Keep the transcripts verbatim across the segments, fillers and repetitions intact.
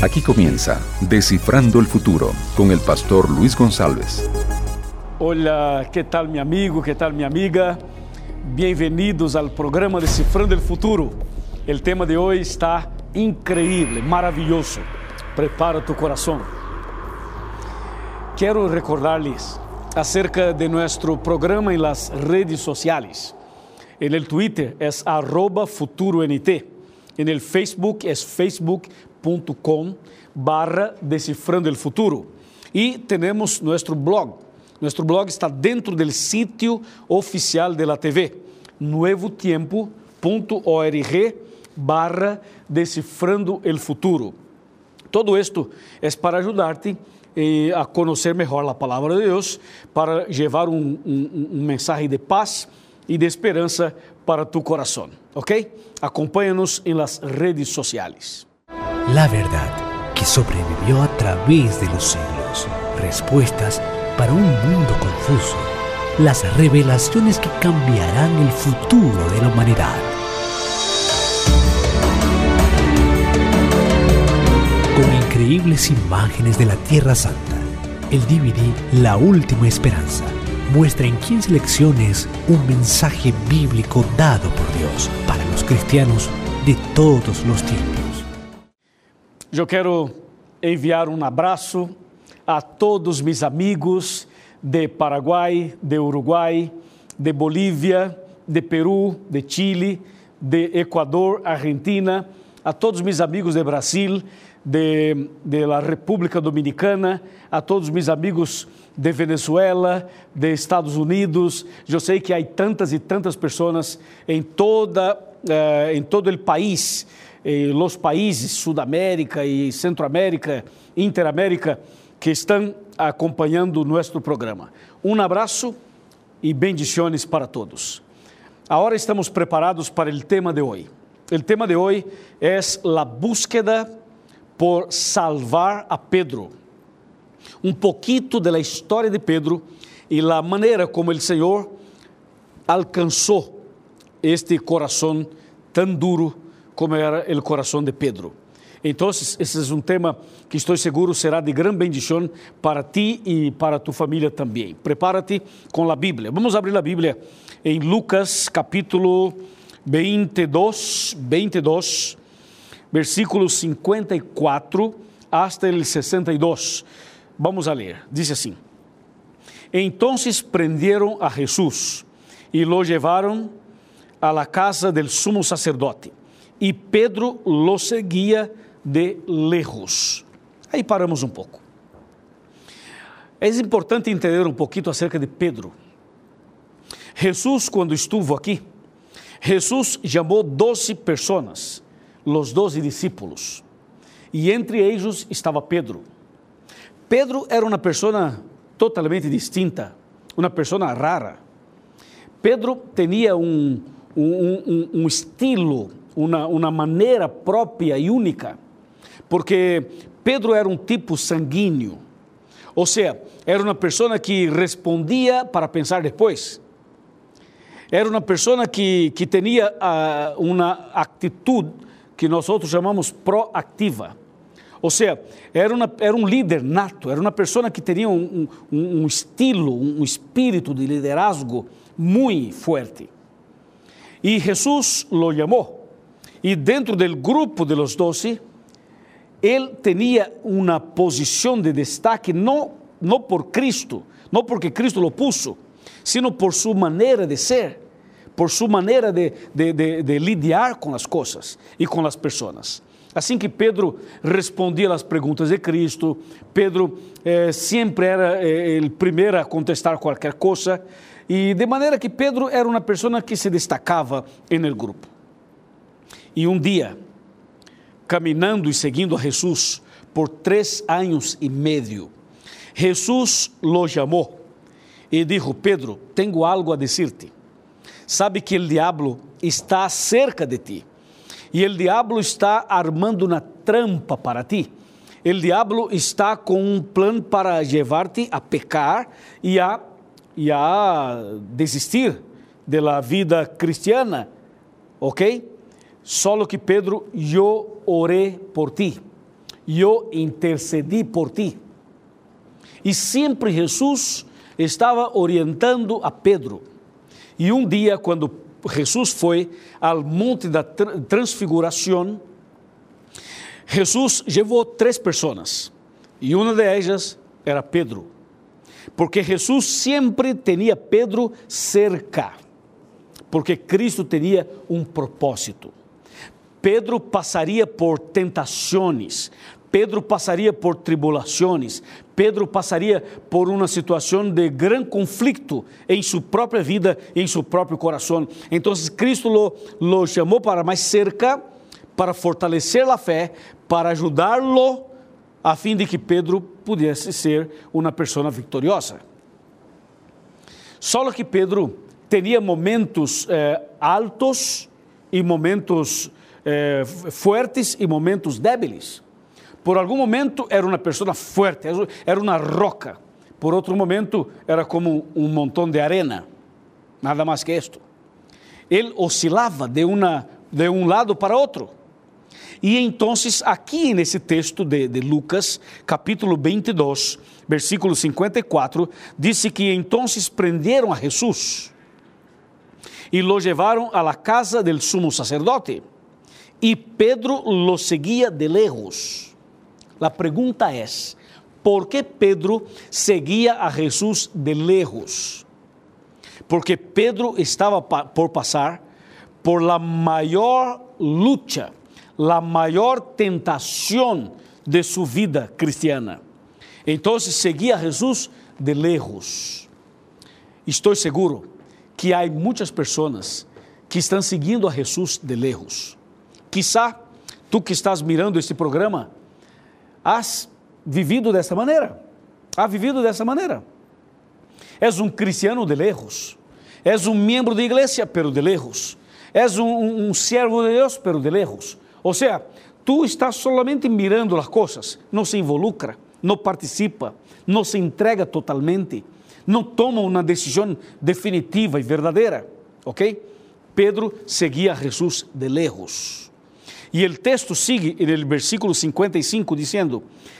Aquí comienza Descifrando el Futuro con el pastor Luis González. Hola, ¿qué tal mi amigo? ¿Qué tal mi amiga? Bienvenidos al programa Descifrando el Futuro. El tema de hoy está increíble, maravilloso. Prepara tu corazón. Quiero recordarles acerca de nuestro programa en las redes sociales. En el Twitter es arroba futuront. En el Facebook es facebook.com barra Descifrando el Futuro. Y tenemos nuestro blog. Nuestro blog está dentro del sitio oficial de la T V, nuevo tiempo punto org barra Descifrando el Futuro. Todo esto es para ayudarte eh, a conocer mejor la palabra de Dios, para llevar un, un, un mensaje de paz y de esperanza para tu corazón, ¿ok? Acompáñanos en las redes sociales. La verdad que sobrevivió a través de los siglos. Respuestas para un mundo confuso. Las revelaciones que cambiarán el futuro de la humanidad. Con increíbles imágenes de la Tierra Santa, el D V D La Última Esperanza muestra en quince lecciones un mensaje bíblico dado por Dios para los cristianos de todos los tiempos. Yo quiero enviar un abrazo a todos mis amigos de Paraguay, de Uruguay, de Bolivia, de Perú, de Chile, de Ecuador, Argentina, a todos mis amigos de Brasil, de, de la República Dominicana, a todos mis amigos de Venezuela, de Estados Unidos. Yo sé que hay tantas y tantas personas en, toda, uh, en todo el país, eh, los países, Sudamérica y Centroamérica, Interamérica, que estão acompanhando nosso programa. Um abraço e bendições para todos. Agora estamos preparados para o tema de hoje. O tema de hoje é a búsqueda por salvar a Pedro. Um pouquito da história de Pedro e a maneira como o Senhor alcançou este coração tão duro como era o coração de Pedro. Então, esse é um tema que estou seguro será de grande bendição para ti e para tu família também. Prepara-te com a Bíblia. Vamos abrir a Bíblia em Lucas capítulo veintidós, veintidós, versículos cincuenta y cuatro hasta el sesenta y dos. Vamos a ler. Diz assim: Entonces prendieron a Jesús y lo llevaron a la casa del sumo sacerdote, y Pedro lo seguía de lejos. Aí paramos um pouco. É importante entender um pouquinho acerca de Pedro. Jesus, quando estuvo aqui, Jesus chamou doze pessoas, os doze discípulos, e entre eles estava Pedro. Pedro era uma pessoa totalmente distinta, uma pessoa rara. Pedro tinha um, um, um, um estilo, uma, uma maneira própria e única, porque Pedro era um tipo sanguíneo, ou seja, era uma pessoa que respondia para pensar depois, era uma pessoa que, que tinha uh, uma atitude que nós outros chamamos proativa, ou seja, era, uma, era um líder nato, era uma pessoa que tinha um, um, um estilo, um espírito de liderazgo muito forte, e Jesus lo chamou, e dentro do grupo de los doce, ele tinha uma posição de destaque não, não por Cristo, não porque Cristo lo puso, sino por sua maneira de ser, por sua maneira de, de, de, de lidiar com as coisas e com as pessoas. Assim que Pedro respondia às perguntas de Cristo, Pedro eh, sempre era eh, o primeiro a contestar qualquer coisa, e de maneira que Pedro era uma pessoa que se destacava no grupo. E um dia, caminhando e seguindo a Jesus por três anos e meio, Jesus lo chamou e disse: Pedro, tenho algo a dizer-te. Sabe que o diabo está cerca de ti, e o diabo está armando uma trampa para ti. O diabo está com um plano para levar-te a pecar e a, e a desistir da vida cristiana, ok? Só que Pedro, eu orei por ti. yo intercedí por ti. E sempre Jesus estava orientando a Pedro. E um dia, quando Jesus foi ao monte da transfiguração, Jesus levou três pessoas. E uma delas era Pedro. Porque Jesus sempre tinha Pedro cerca. Porque Cristo tinha um propósito. Pedro passaria por tentações. Pedro passaria por tribulações. Pedro passaria por uma situação de grande conflito em sua própria vida, em seu próprio coração. Então, Cristo lo, lo chamou para mais cerca, para fortalecer a fé, para ajudá-lo, a fim de que Pedro pudesse ser uma pessoa vitoriosa. Só que Pedro tinha momentos eh, altos e momentos eh, fortes e momentos débiles. Por algum momento era uma pessoa forte, era uma roca. Por outro momento era como um montão de arena, nada mais que isto. Ele oscilava de, uma, de um lado para outro. E então, aqui nesse texto de, de Lucas, capítulo vinte e dois, versículo cinquenta e quatro, diz que então prenderam a Jesus e lo levaram à casa del sumo sacerdote. E Pedro lo seguia de lejos. A pergunta é, por que Pedro seguia a Jesus de lejos? Porque Pedro estava por passar por la maior luta, la maior tentação de sua vida cristiana. Então, seguia a Jesus de lejos. Estou seguro que há muitas pessoas que estão seguindo a Jesus de lejos. Quizá, tu que estás mirando este programa, has vivido dessa maneira, has vivido dessa maneira. És um cristiano de lejos, és um membro da igreja, pero de lejos, és um, um, um servo de Deus, pero de lejos. Ou seja, tu estás solamente mirando as coisas, não se involucra, não participa, não se entrega totalmente, não toma uma decisão definitiva e verdadeira, ok? Pedro seguia a Jesus de lejos. E o texto sigue no versículo cinquenta e cinco dizendo: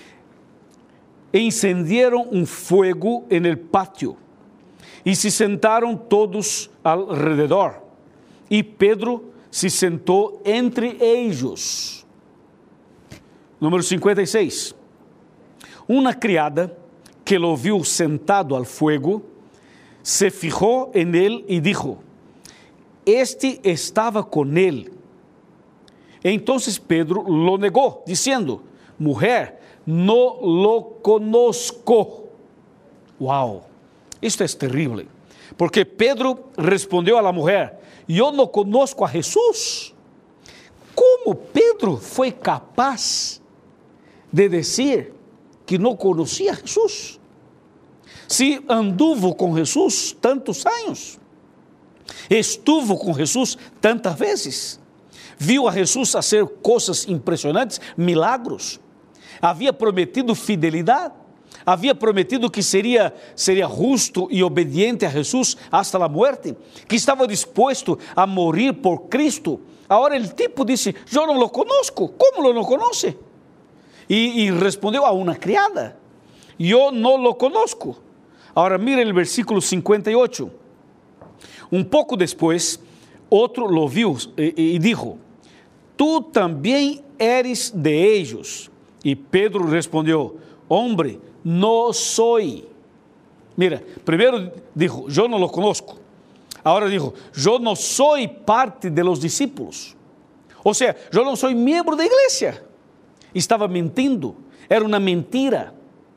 encenderam um fogo en el pátio e se sentaram todos ao redor. E Pedro se sentou entre eles. Número cinquenta e seis. Uma criada que lo viu sentado ao fogo se fijou en él e dijo: este estava com ele. Então Pedro lo negou, dizendo: mulher, no lo conozco. Uau, isto é terrível, porque Pedro respondeu à mulher: eu não conosco a Jesus. Como Pedro foi capaz de dizer que não conhecia a Jesus? Se anduvo com Jesus tantos anos, estuvo com Jesus tantas vezes, viu a Jesus fazer coisas impressionantes, milagros, havia prometido fidelidade, havia prometido que seria, seria justo e obediente a Jesus hasta a morte, que estava disposto a morrer por Cristo. Agora o tipo disse: eu não lo conosco. Como lo não conhece? E, e respondeu a uma criada: eu não lo conosco. Agora mire o versículo cinquenta e oito. Um pouco depois, outro lo viu e, e dijo: tu também eres de ellos. E Pedro respondeu: hombre, não sou. Mira, primeiro dijo: eu não lo conozco. Agora dijo: eu não sou parte de los discípulos. Ou seja, eu não sou membro da igreja. Estava mentindo, era uma mentira.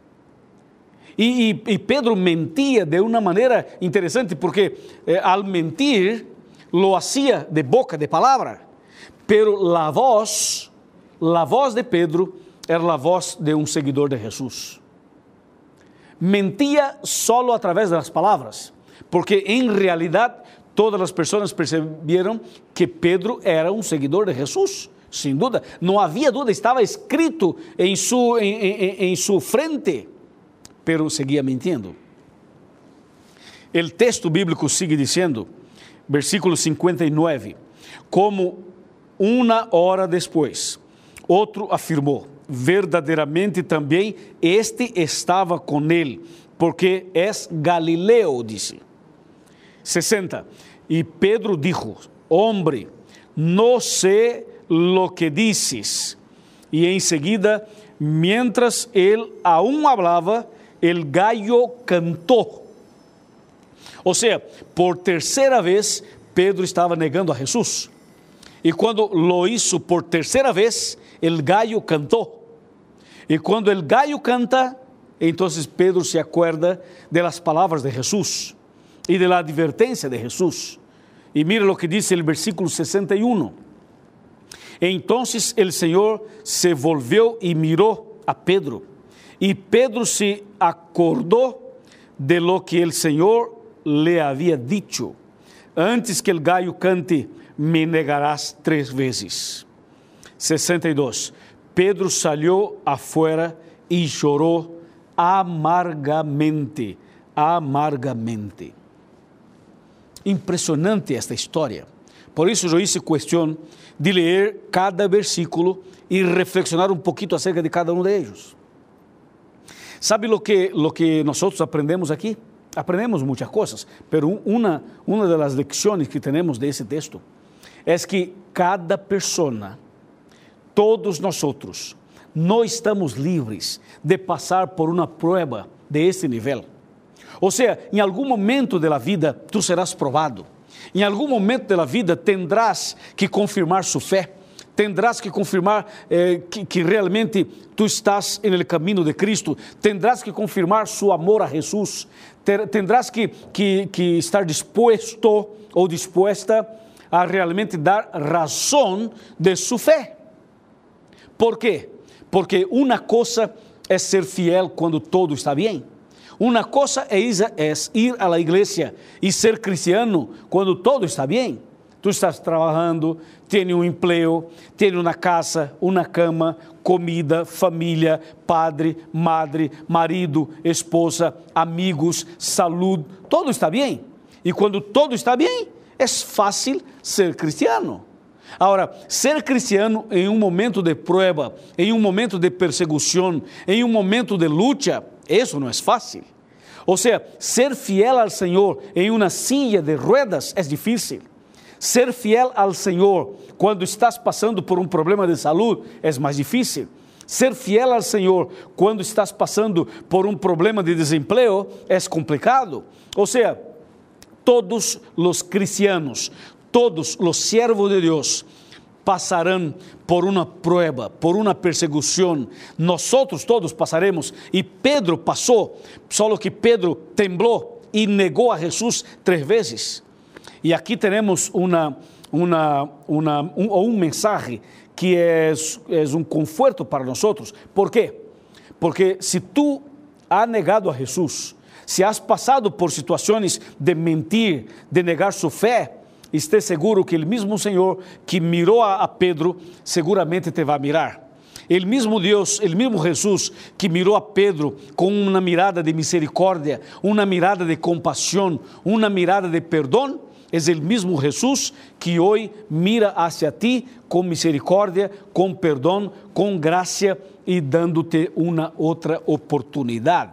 E, e, e Pedro mentia de uma maneira interessante, porque eh, ao mentir, lo hacía de boca, de palavra. Pero a voz, a voz de Pedro era a voz de um seguidor de Jesus. Mentia solo através das palavras, porque em realidade todas as pessoas perceberam que Pedro era um seguidor de Jesus, sem dúvida. Não havia dúvida, estava escrito em sua, em, em, em sua frente, pero seguia mentindo. O texto bíblico sigue dizendo, versículo cinquenta e nove, como uma hora depois, outro afirmou: verdadeiramente também este estava com ele, porque és Galileo, disse. sessenta. E Pedro dijo: hombre, no sé lo que dices. E em seguida, mientras ele aún hablava, el gallo cantou. Ou seja, por terceira vez, Pedro estava negando a Jesus. E quando lo hizo por terceira vez, el gallo cantou. E quando el gallo canta, então Pedro se acuerda de las palavras de Jesus e de la advertência de Jesus. E mira lo que diz el versículo sesenta e um. Entonces el Señor se volvió y miró a Pedro. Y Pedro se acordó de lo que el Señor le había dicho: antes que el gallo cante, me negarás tres veces. sesenta e dois. Pedro salió afuera y lloró amargamente, amargamente. Impressionante esta história. Por isso eu hice questão de ler cada versículo e reflexionar um pouquinho acerca de cada um de eles. ¿Sabe lo que, lo que nosotros aprendemos aquí? Aprendemos muchas cosas, pero una, una de las lecciones que tenemos de ese texto es que cada persona, todos nosotros, no estamos livres de passar por uma prueba de este nível. Ou seja, em algum momento da vida, tu serás provado. Em algum momento da vida, tendrás que confirmar sua fé. Tendrás que confirmar eh, que, que realmente tu estás en el camino de Cristo. Tendrás que confirmar su amor a Jesús. Tendrás que, que, que estar dispuesto ou dispuesta a realmente dar razão de su fé. ¿Por quê? Porque uma coisa é ser fiel quando todo está bem. Uma coisa é ir a la igreja e ser cristiano quando todo está bem. Tu estás trabalhando, tem um emprego, tem uma casa, uma cama, comida, família, padre, madre, marido, esposa, amigos, saúde, todo está bem. E quando todo está bem, é fácil ser cristiano. Agora, ser cristiano em um momento de prueba, em um momento de perseguição, em um momento de luta, isso não é fácil. Ou seja, ser fiel ao Senhor em uma silla de ruedas é difícil. Ser fiel ao Senhor quando estás passando por um problema de saúde é mais difícil. Ser fiel ao Senhor quando estás passando por um problema de desemprego é complicado. Ou seja, todos os cristianos, todos os servos de Deus passarão por uma prueba, por uma perseguição. Nós todos passaremos. E Pedro passou, só que Pedro temblou e negou a Jesus três vezes. E aqui temos uma, uma, uma, um, um mensagem que é, é um conforto para nós. ¿Por quê? Porque se tu has negado a Jesus, se has passado por situações de mentir, de negar sua fé, esteja seguro que o mesmo Senhor que mirou a, a Pedro, seguramente te vai mirar. O mesmo Deus, o mesmo Jesus que mirou a Pedro com uma mirada de misericórdia, uma mirada de compaixão, uma mirada de perdão, é o mesmo Jesus que hoje mira hacia ti com misericórdia, com perdão, com graça e dando-te uma outra oportunidade.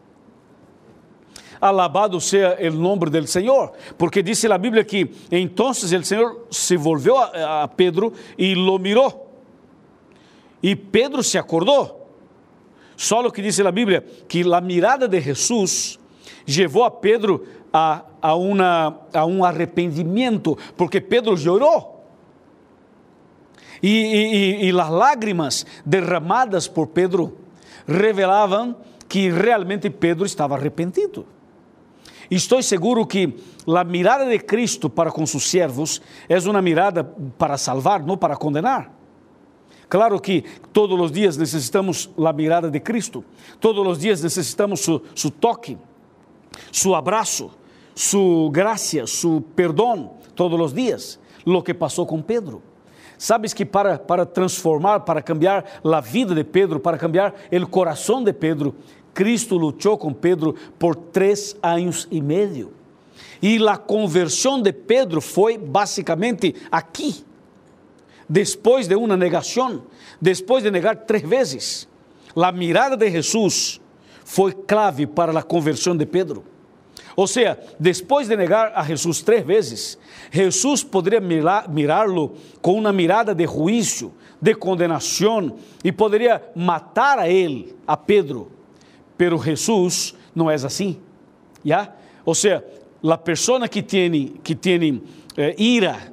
Alabado seja o nome do Senhor, porque diz a Bíblia que então o Senhor se volviu a, a Pedro e lo mirou. E Pedro se acordou. Só que diz a Bíblia que a mirada de Jesus levou a Pedro a, a, una, a um arrependimento, porque Pedro chorou. E, e, e as lágrimas derramadas por Pedro revelavam que realmente Pedro estava arrependido. Estou seguro que a mirada de Cristo para com seus servos é uma mirada para salvar, não para condenar. Claro que todos os dias necessitamos a mirada de Cristo, todos os dias necessitamos su, su toque, su abraço, su graça, su perdão, todos os dias, lo que passou com Pedro. Sabes que para, para transformar, para cambiar a vida de Pedro, para cambiar o coração de Pedro, Cristo lutou com Pedro por três anos e meio. E a conversão de Pedro foi basicamente aqui. después de una negación, después de negar tres veces. La mirada de Jesús fue clave para la conversión de Pedro. O sea, después de negar a Jesús tres veces, Jesús podría mirar, mirarlo con una mirada de juicio, de condenación, y podría matar a él, a Pedro. Pero Jesús no es así, ¿ya? O sea, la persona que tiene, que tiene eh, ira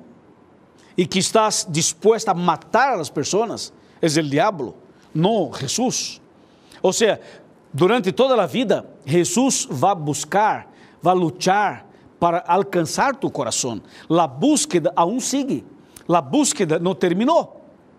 y que está dispuesta a matar a las personas es el diablo, no Jesús. O sea, durante toda la vida, Jesús va a buscar, va a luchar para alcanzar tu corazón. La búsqueda aún sigue, la búsqueda no terminó.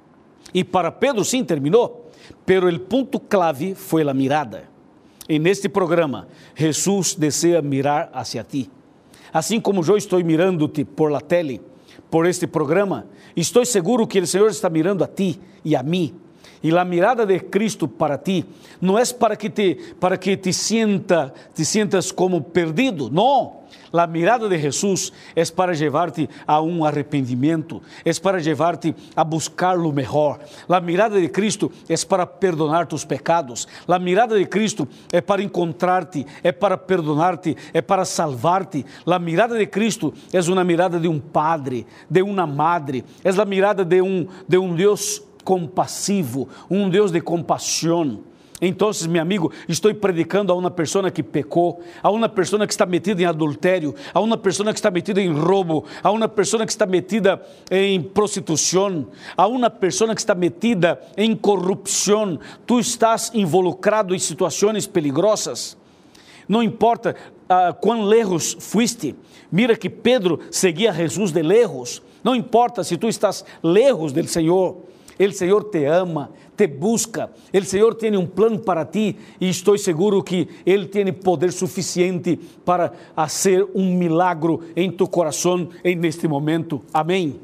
Y para Pedro sí terminó, pero el punto clave fue la mirada. En este programa, Jesús desea mirar hacia ti. Assim como eu estou mirando-te por la tele, por este programa, estou seguro que o Senhor está mirando a ti e a mim. E a mirada de Cristo para ti não é para que te, para que te, sienta, te sientas como perdido, não. A mirada de Jesus é para levar-te a um arrependimento, é para levar-te a buscar o melhor. A mirada de Cristo é para perdonar tus pecados. A mirada de Cristo é para encontrar-te, é para perdonar-te, é para salvar-te. A mirada de Cristo é uma mirada de um padre, de uma madre, é a mirada de um, de um Deus compassivo, um Deus de compaixão. Então, meu amigo, estou predicando a uma pessoa que pecou, a uma pessoa que está metida em adultério, a uma pessoa que está metida em roubo, a uma pessoa que está metida em prostituição, a uma pessoa que está metida em corrupção. Tu estás involucrado em situações peligrosas. Não importa uh, quão lejos fuiste. Mira que Pedro seguia Jesus de lejos. Não importa se tu estás lejos do Senhor. O Senhor te ama, te busca, o Senhor tem um plano para ti e estou seguro que Ele tem poder suficiente para fazer um milagro em tu coração em neste momento. Amém.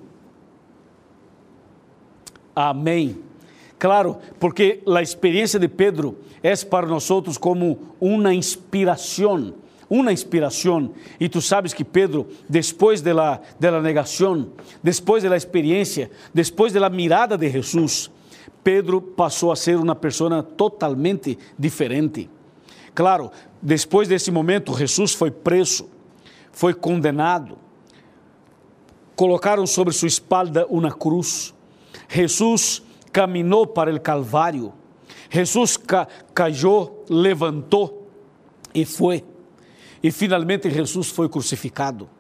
Amém. Claro, porque a experiência de Pedro é para nós como uma inspiração. Uma inspiração, e tu sabes que Pedro, depois de la, de la negação, depois de la experiência, depois de la mirada de Jesus, Pedro passou a ser uma pessoa totalmente diferente. Claro, depois desse momento, Jesus foi preso, foi condenado, colocaram sobre sua espalda uma cruz, Jesus caminhou para o Calvário, Jesus ca caiu, levantou e foi. E finalmente Jesus foi crucificado.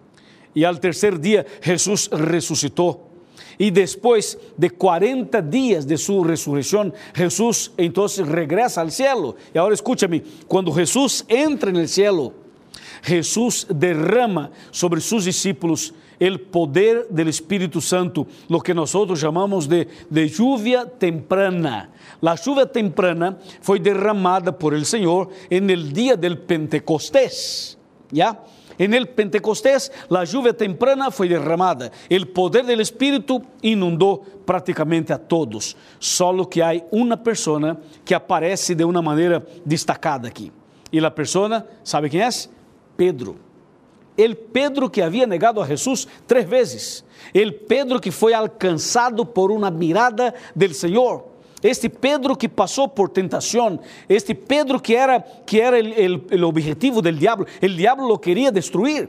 E ao terceiro dia Jesus ressuscitou. E depois de quarenta dias de sua ressurreição, Jesus então regressa ao céu. E agora escúchame, quando Jesus entra no céu, Jesus derrama sobre seus discípulos o poder do Espírito Santo, lo que nós chamamos de, de lluvia temprana. A lluvia temprana foi derramada por el Senhor en el dia del Pentecostés, ¿ya? En el Pentecostés, a lluvia temprana foi derramada. O poder do Espírito inundou praticamente a todos. Só que há uma pessoa que aparece de uma maneira destacada aqui. E a pessoa, ¿sabe quem é? Pedro. El Pedro que havia negado a Jesus três vezes. El Pedro que foi alcançado por uma mirada del Senhor. Este Pedro que passou por tentação. Este Pedro que era, que era el, el, el objetivo del diablo. El diablo lo quería destruir.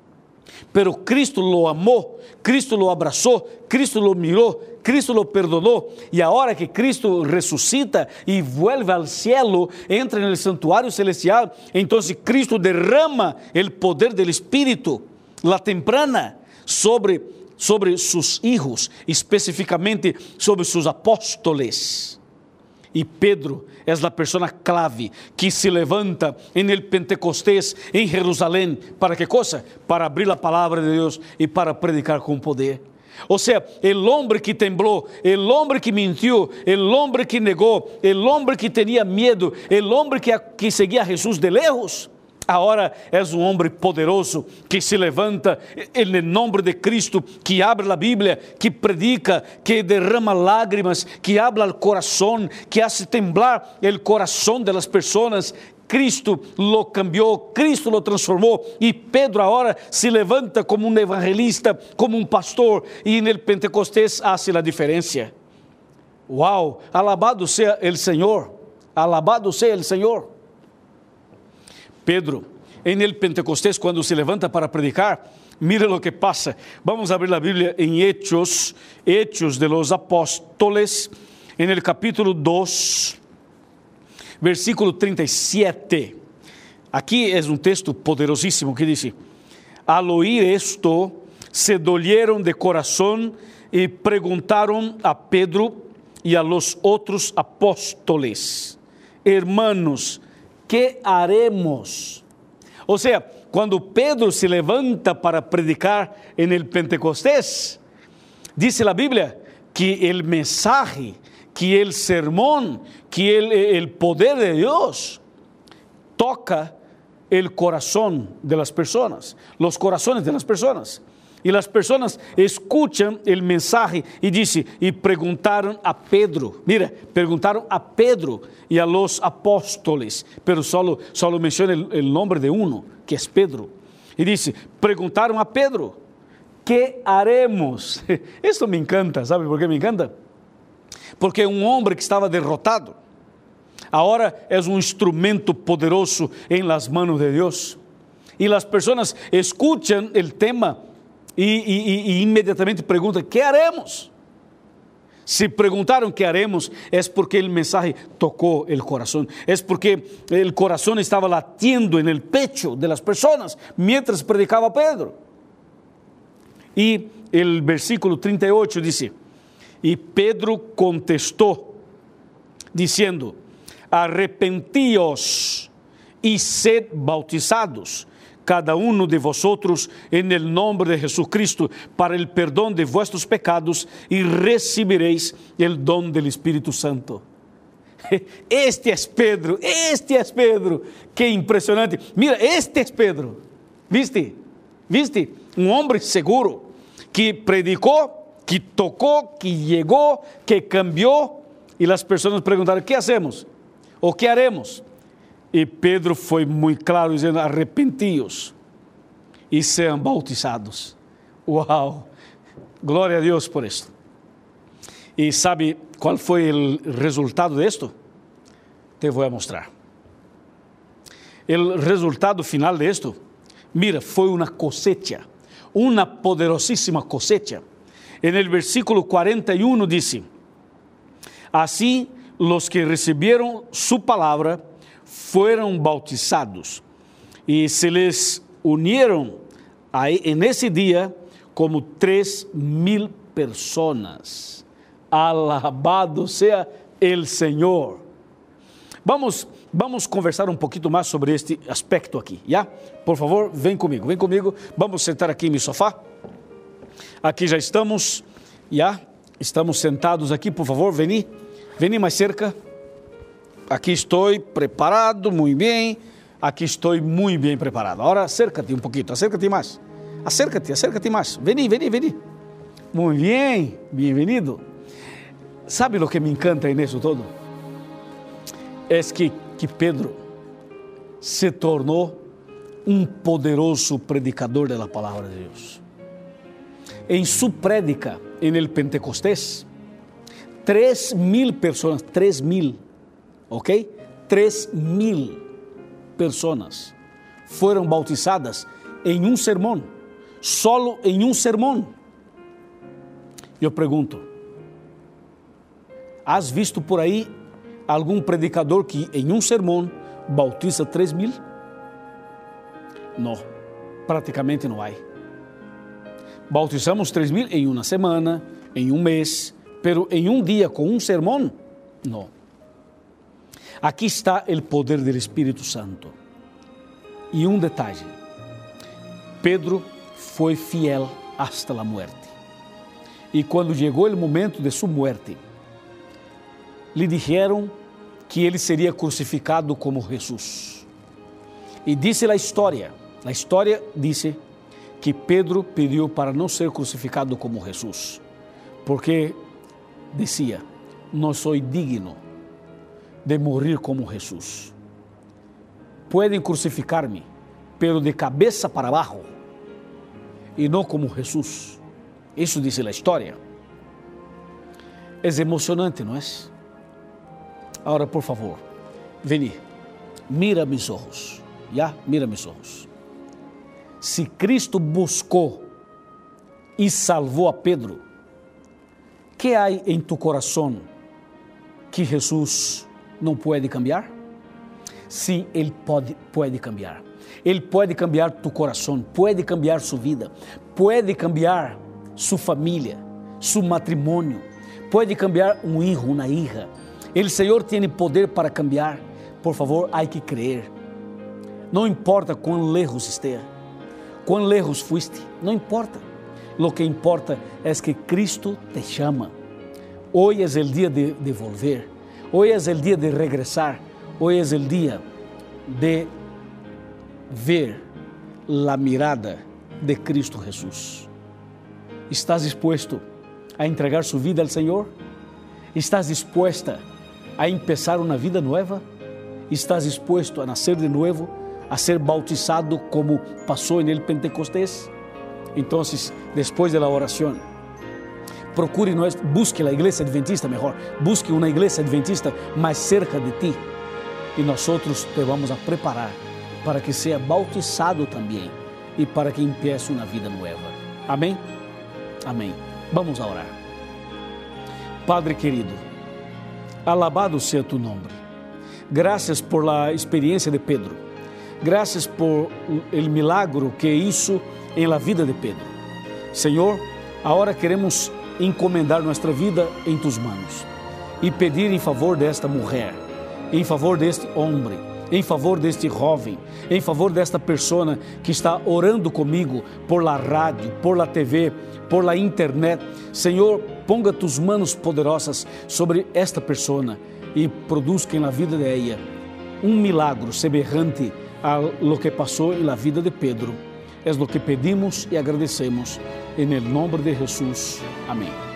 Pero Cristo lo amó, Cristo lo abrazó, Cristo lo miró, Cristo lo perdonó. Y ahora que Cristo resucita y vuelve al cielo, entra en el santuario celestial, entonces Cristo derrama el poder del Espíritu, la temprana, sobre, sobre sus hijos, especificamente sobre sus apóstoles. E Pedro é a pessoa clave que se levanta em el Pentecostés em Jerusalém. ¿Para que coisa? Para abrir a palavra de Deus e para predicar com poder. O sea, el hombre que tembló, el hombre que mintió, el hombre que negó, el hombre que tenía miedo, el hombre que, que seguía a Jesús de lejos, agora é um homem poderoso que se levanta em nome de Cristo, que abre a Bíblia, que predica, que derrama lágrimas, que habla al coração, que hace temblar o coração de las pessoas. Cristo lo cambió, Cristo lo transformó, y Pedro ahora se levanta como un evangelista, como un pastor, y en el Pentecostés hace la diferencia. Wow, alabado sea el Señor, alabado sea el Señor. Pedro, en el Pentecostés, cuando se levanta para predicar, mira lo que pasa. Vamos a abrir la Biblia en Hechos, Hechos de los Apóstoles, en el capítulo dos, versículo treinta y siete. Aquí es un texto poderosísimo que dice: al oír esto, se dolieron de corazón y preguntaron a Pedro y a los otros apóstoles: hermanos, ¿qué haremos? O sea, cuando Pedro se levanta para predicar en el Pentecostés, dice la Biblia que el mensaje, que el sermón, que el, el poder de Dios toca el corazón de las personas, los corazones de las personas. Y las personas escuchan el mensaje y dice, y preguntaron a Pedro, mira, preguntaron a Pedro y a los apóstoles, pero solo, solo menciona el, el nombre de uno, que es Pedro. Y dice, preguntaron a Pedro, ¿qué haremos? Esto me encanta, ¿sabe por qué me encanta? Porque un hombre que estaba derrotado, ahora es un instrumento poderoso en las manos de Dios. Y las personas escuchan el tema y, y, y inmediatamente preguntan, ¿qué haremos? Si preguntaron qué haremos, es porque el mensaje tocó el corazón, es porque el corazón estaba latiendo en el pecho de las personas mientras predicaba Pedro. Y el versículo treinta y ocho dice, y Pedro contestó diciendo, arrepentíos y sed bautizados cada uno de vosotros en el nombre de Jesucristo para el perdón de vuestros pecados y recibiréis el don del Espíritu Santo. Este es Pedro, este es Pedro, qué impresionante. Mira, este es Pedro, ¿viste? ¿Viste? Un hombre seguro que predicó, que tocó, que llegó, que cambió, y las personas preguntaron, ¿qué hacemos? ¿O qué haremos? E Pedro foi muito claro, dizendo, arrepentíos e sejam bautizados. Uau! Glória a Deus por isso. E sabe qual foi o resultado disto? Te vou mostrar. O resultado final disto, mira, foi uma cosecha, uma poderosíssima cosecha. En el versículo cuarenta y uno dice, así los que recibieron su palabra fueron bautizados y se les unieron ahí, en ese día como tres mil personas. Alabado sea el Señor. Vamos, vamos conversar um pouquinho mais sobre este aspecto aqui, ¿ya? Por favor, vem comigo, vem comigo. Vamos sentar aqui em meu sofá. Aqui já estamos, já estamos sentados aqui, por favor, vení, vení mais cerca. Aqui estou preparado, muito bem. Aqui estou muito bem preparado. Agora acércate um pouquinho, acércate mais. Acércate, acércate mais. Vení, vení, vení. Muito bem, bem-vindo. Sabe o que me encanta nisso todo? É que, que Pedro se tornou um poderoso predicador da palavra de Deus. Em sua prédica, en el Pentecostés, três mil pessoas, três mil, ok? Três mil pessoas foram bautizadas em um sermão, solo em um sermão. Eu pergunto, has visto por aí algum predicador que em um sermão bautiza três mil? Não, praticamente não há. Bautizamos três mil em uma semana, em um mês, pero em um dia com um sermão, não. Aqui está o poder do Espírito Santo. E um detalhe, Pedro foi fiel hasta la muerte. E quando chegou o momento de sua muerte, lhe disseram que ele seria crucificado como Jesus. E disse a história, a história disse que Pedro pediu para não ser crucificado como Jesus, porque dizia, não sou digno de morrer como Jesus. pueden crucificarme, pero de cabeza para abajo, y no como Jesús. Eso dice la historia. Es emocionante, ¿no es? Ahora, por favor, vení, mira mis ojos, ¿ya? Mira mis ojos. Si Cristo buscó y salvó a Pedro, ¿qué hay en tu corazón que Jesús no puede cambiar? Sí, Él puede, puede cambiar. Él puede cambiar tu corazón, puede cambiar su vida, puede cambiar su familia, su matrimonio, puede cambiar un hijo, una hija. El Señor tiene poder para cambiar. Por favor, hay que creer. No importa cuán lejos esté, cuán lejos fuiste, no importa. Lo que importa es que Cristo te llama. Hoy es el día de, de volver. Hoy es el día de regresar. Hoy es el día de ver la mirada de Cristo Jesús. ¿Estás dispuesto a entregar su vida al Señor? ¿Estás dispuesta a empezar una vida nueva? ¿Estás dispuesto a nacer de nuevo, a ser bautizado como pasó en el Pentecostés? Entonces, después de la oración, procure, no es, busque la iglesia adventista mejor, busque una iglesia adventista más cerca de ti y nosotros te vamos a preparar para que sea bautizado también y para que empiece una vida nueva. Amén. Amén. Vamos a orar. Padre querido, alabado sea tu nombre. Gracias por la experiencia de Pedro. Gracias por el milagro que hizo en la vida de Pedro. Señor, ahora queremos encomendar nuestra vida en tus manos y pedir en favor de esta mujer, en favor de este hombre, em favor deste jovem, em favor desta pessoa que está orando comigo por la rádio, por la T V, por la internet. Senhor, ponga tus manos poderosas sobre esta pessoa e produza na vida de ella um milagro semelhante a lo que passou na vida de Pedro. É o que pedimos e agradecemos em nome de Jesus. Amém.